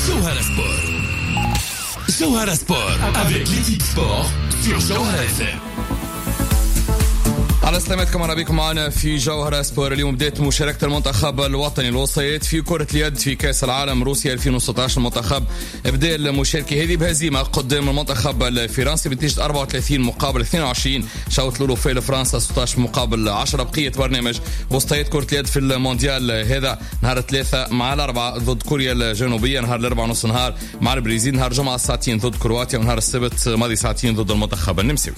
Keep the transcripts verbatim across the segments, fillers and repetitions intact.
Jawhara Sport. Jawhara Sport avec l'équipe sport sur Jawhara F M. على سلامتكم، مرحبا بكم معنا في جوهرة سبور. اليوم بداية مشاركة المنتخب الوطني الوسيط في كرة اليد في كأس العالم روسيا ألفين وستة عشر. المنتخب بدأ المشاركة هذه بهزيمة قدام المنتخب الفرنسي بنتيجة أربعة وثلاثين مقابل اثنين وعشرين. شوط الأولى في فرنسا ستة عشر مقابل عشرة. بقية برنامج وسطيات كرة اليد في المونديال هذا نهار الثلاثة مع الأربعة ضد كوريا الجنوبية، نهار الأربعة نص نهار مع البرازيل، نهار الجمعة ساعتين ضد كرواتيا، ونهار السبت ماضي ساعتين ضد المنتخب النمساوي.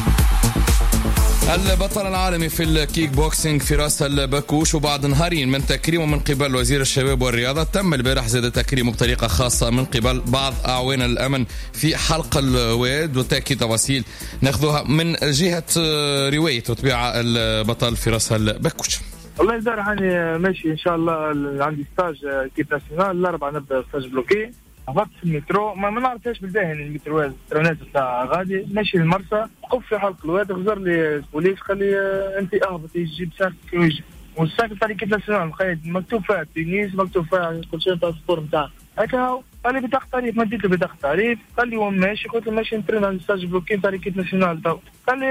البطل العالمي في الكيك بوكسينج فراس البكوش، وبعد نهارين من تكريمه من قبل وزير الشباب والرياضة تم البارح زاد تكريمه بطريقة خاصة من قبل بعض أعوان الأمن في حلق الواد، وتأكيد تفاصيل ناخذوها من جهة رواية وتبيع البطل فراس البكوش. الله يدار عني ماشي إن شاء الله. عندي ستاج كيب ناسيونال الأربعة نبدأ ستاج بلوكي. هبطت في المترو ما ما نعرفش بالداهن المترو الترونات بتاع غادي ماشي المرسى، وقف في حلق الواد غزر لي البوليس قال لي انت اهبط يجيب ساك ويجي، والساك تاع كيف ناسيونال مقيد مكتوب فيها تونس مكتوب فيها كل شيء تاع السبور نتاعها هكا. قال لي بطاقة تعريف، مديت له بطاقة تعريف، قال لي وين ماشي؟ قلت له ماشي نترين على ستاج بلوكي تاع كيف ناسيونال تو. قال لي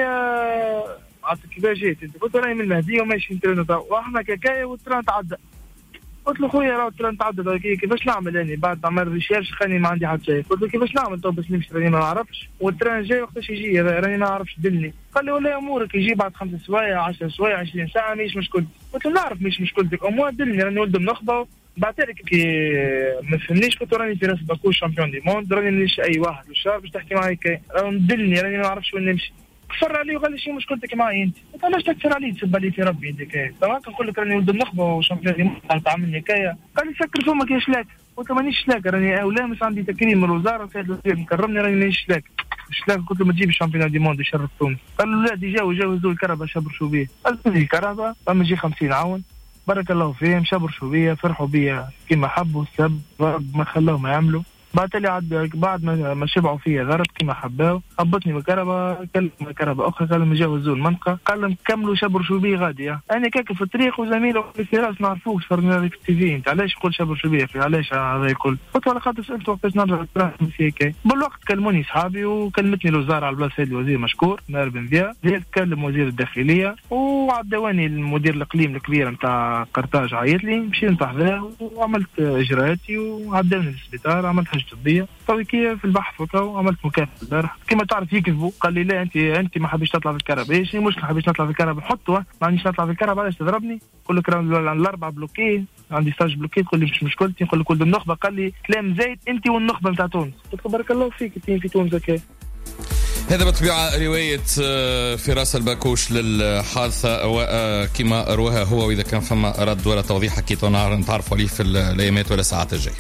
عطيك كيفاش جيت انت؟ قلت له راهي من المهديه وماشي نترين تو، واحنا كاكايا والتران تعدى. قلت له خويا راه التران تعدى كيفاش نعمل يعني بعد نعمل ريشيرش خاني ما عندي حتى شيء. قلت له كيفاش نعمل تو باش نمشي راني ما نعرفش، والتران جاي وقتاش يجي راني ما نعرفش دلني. قال لي ولا امورك يجي بعد خمس سوايع عشر سوايع عشرين ساعه مش مشكلتي. قلت له نعرف مش مشكلتك امور دلني راني ولد النخبه. بعتلك كي ما فهمنيش قلت راني في راس باكوش شامبيون دي موند راني مانيش اي واحد بالشهر باش تحكي معايا كي دلني راني ما نعرفش وين نمشي. كفر علي وقال لي شو مشكلتك معي انت؟ قلت علاش تكفر علي تسب لي في ربي انت كاي؟ طبعا نقول لك راني ولد النخبه وشامبيون دي موند تعاملني كايا. قال لي سكر فمك يا شلاك. قلت له مانيش شلاك راني ولامس عندي تكريم من الوزاره سيد الوزير مكرمني راني مانيش شلاك. شلاك قلت له ما تجيب شامبيون دي موند يشرف تونس. قال له لا ديجا وجاوزوا الكهرباء شبرشوا بيه. قلت له الكهرباء اما يجي خمسين عون بارك الله فيهم شبرشوا بيه فرحوا بيه كيما حبوا السب ما خلاهم يعملوا. بعد لي عاد بعد ما ما شبعوا فيا ضرب كيما حباو هبطني بالكهرباء كلم الكهرباء اخرى قال لهم يجاوزوا المنطقه قال لهم كملوا شبر شو بيه غادي. انا كاك في الطريق وزميله في الفراس نعرفوش فرنا في التي في انت علاش يقول شبر شو بيه في علاش هذا يقول. قلت له خاطر سالته وقتاش نرجع هيك بالوقت كلموني صحابي وكلمتني الوزاره على بلاصه سيد الوزير مشكور نائب بن زياد كلم وزير الداخليه وعدواني المدير الاقليم الكبير نتاع قرطاج عيط لي مشيت نتحضر وعملت اجراءاتي وعدوني للسبيطار عملت حاجه طبيه تويكيه في البحث وكاو عملت مكافاه البارح كما تعرف يكذبوا. قال لي لا انت انت ما حبيتش تطلع في الكهرباء. ايش المشكله حبيتش نطلع في الكهرباء حطوا ما عنديش نطلع في الكهرباء علاش تضربني؟ نقول لك الاربعه بلوكي عندي ستاج بلوكي تقول لي مش مشكلتي. نقول لك ولد النخبه قال لي كلام زايد انت والنخبه نتاع تونس. قلت له بارك الله فيك انت في تونس هكا. هذا بطبيعة رواية فراس البكوش للحادثة وكما رواها هو، وإذا كان فما رد ولا توضيح أكيد نتعرفوا عليه في الأيامات ولا الساعات الجاية.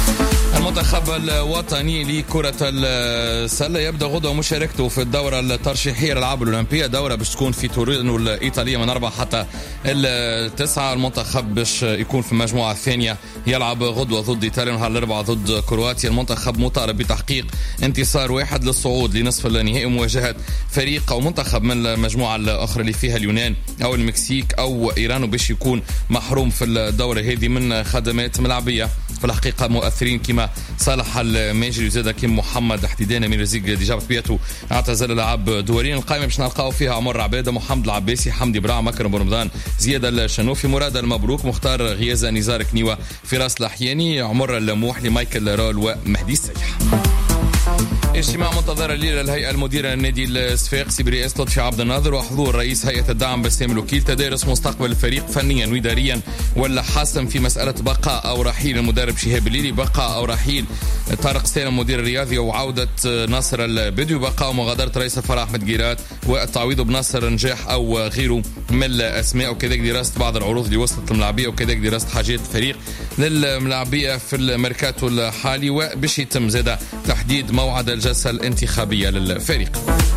المنتخب الوطني لكرة السلة يبدأ غدوة مشاركته في الدورة الترشيحية للألعاب الأولمبية، دورة باش تكون في تورينو الإيطالية من أربعة حتى التسعة. المنتخب باش يكون في المجموعة الثانية يلعب غدوة ضد إيطاليا ونهار الأربعاء ضد كرواتيا. المنتخب مطالب بتحقيق انتصار واحد للصعود لنصف النهائي ومواجهة فريق أو منتخب من المجموعة الأخرى اللي فيها اليونان أو المكسيك أو إيران، وباش يكون محروم في الدورة هذه من خدمات ملعبية. في الحقيقة مؤثرين كما صالح الماجري وزاد كيم محمد حديدان من رزيق ديجا بطبيعته اعتزل العاب دوليا. القائمة باش نلقاو فيها عمر عبادة محمد العباسي حمدي برع مكرم برمضان زياد الشنوفي مراد المبروك مختار غيازة نزار كنيوة فراس الأحياني عمر اللموح لمايكل رول ومهدي السيح. اجتماع منتظر الليلة الهيئة المديرة للنادي الصفاقسي برئاسة لطفي عبد الناظر وحضور رئيس هيئة الدعم بسام الوكيل تدارس مستقبل الفريق فنيا وإداريا ولا حاسم في مسألة بقاء أو رحيل المدرب شهاب الليلي، بقاء أو رحيل طارق سالم مدير الرياضي وعودة ناصر البدوي، بقاء ومغادرة رئيس الفرع أحمد جيرات والتعويض بناصر نجاح أو غيره من الأسماء، وكذلك دراسة بعض العروض اللي وصلت الملاعبية وكذلك دراسة حاجات الفريق للملاعبية في الميركاتو الحالي، وباش يتم زاد تحديد موعد الجلسة الانتخابية للفريق.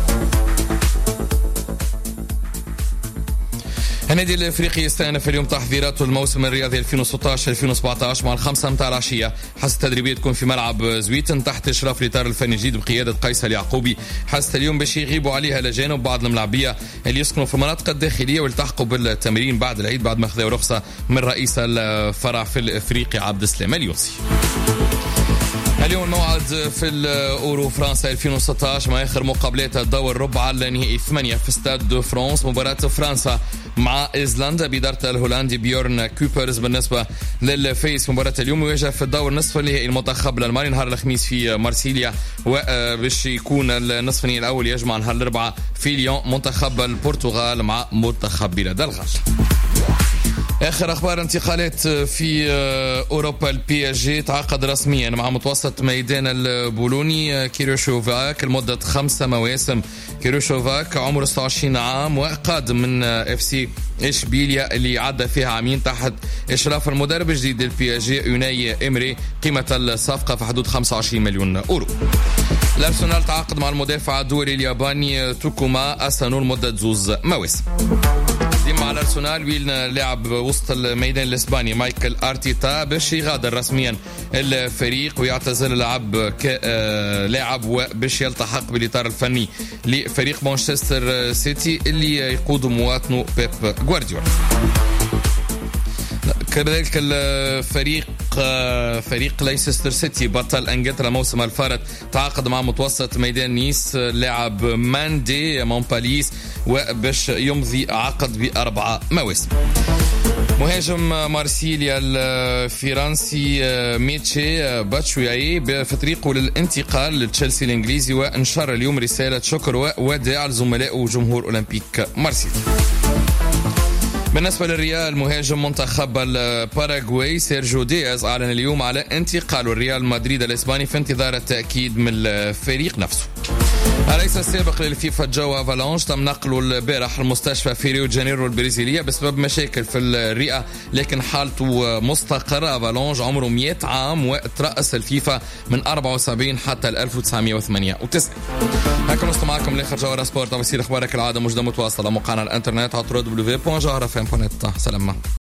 النادي الافريقي يستأنف اليوم تحضيراته الموسم الرياضي ألفين وستة عشر ألفين وسبعة عشر مع الخمسة متاع العشية. حصة التدريبية تكون في ملعب زويتن تحت إشراف الإطار الفني الجديد بقيادة قيس اليعقوبي. حصة اليوم باش يغيبوا عليها لجانب بعض الملاعبية اللي يسكنوا في المناطق الداخلية والتحقوا بالتمرين بعد العيد بعد ما أخذوا رخصة من رئيس الفرع في الافريقي عبد السلام اليوسي. اليوم الموعد في الأورو فرنسا ألفين وستة عشر مع آخر مقابلات الدور الربع النهائي ثمانية في استاد دو فرانس. مباراة فرنسا مع إيزلندا بإدارة الهولندي بيورن كوبرز. بالنسبة للفيس مباراة اليوم يواجه في الدور نصف النهائي المنتخب الألماني نهار الخميس في مارسيليا، وباش يكون النصف النهائي الأول يجمع نهار الأربعاء في ليون منتخب البرتغال مع منتخب بلاد الغال. آخر أخبار انتقالات في أوروبا. البي اس جي تعاقد رسميا مع متوسط ميدان البولوني كيروشوفاك لمدة خمسة مواسم. كيروشوفاك عمره ستة وعشرين عام وقادم من اف سي إشبيليا اللي عدى فيها عامين تحت إشراف المدرب الجديد للبي اس جي يوناي إمري. قيمة الصفقة في حدود خمسة وعشرين مليون أورو. الأرسنال تعاقد مع المدافع الدولي الياباني توكوما أسانو لمدة زوز مواسم. مع الأرسنال وين لاعب وسط الميدان الإسباني مايكل أرتيتا باش يغادر رسميا الفريق ويعتزل اللعب كلاعب وباش يلتحق بالإطار الفني لفريق مانشستر سيتي اللي يقود مواطنه بيب غوارديولا. كذلك الفريق فريق ليستر سيتي بطل انجلترا موسم الفارط تعاقد مع متوسط ميدان نيس لاعب ماندي مونباليس وباش يمضي عقد بأربعة مواسم. مهاجم مارسيليا الفرنسي ميتشي باتشوياي في طريقه للانتقال لتشيلسي الانجليزي، وانشر اليوم رسالة شكر ووداع لزملائه وجمهور اولمبيك مارسيليا. بالنسبة للريال مهاجم منتخب الباراغواي سيرجيو دياز أعلن اليوم على انتقاله الريال مدريد الإسباني في انتظار التأكيد من الفريق نفسه. الرئيس السابق للفيفا جو افالانش تم نقله البارح المستشفى في ريو جانيرو البرازيلية بسبب مشاكل في الرئة، لكن حالته مستقرة. افالانش عمره مئة عام وترأس الفيفا من أربعة وسبعين حتى ألف وتسعمئة وثمانية وتسعين. هكذا نصل معكم لاخر جوهرة سبورت. تفاصيل اخبارك العادة موجودة متواصلة موقعنا الانترنت على دبليو دبليو دبليو دوت جوهرة اف ام دوت نت. سلام.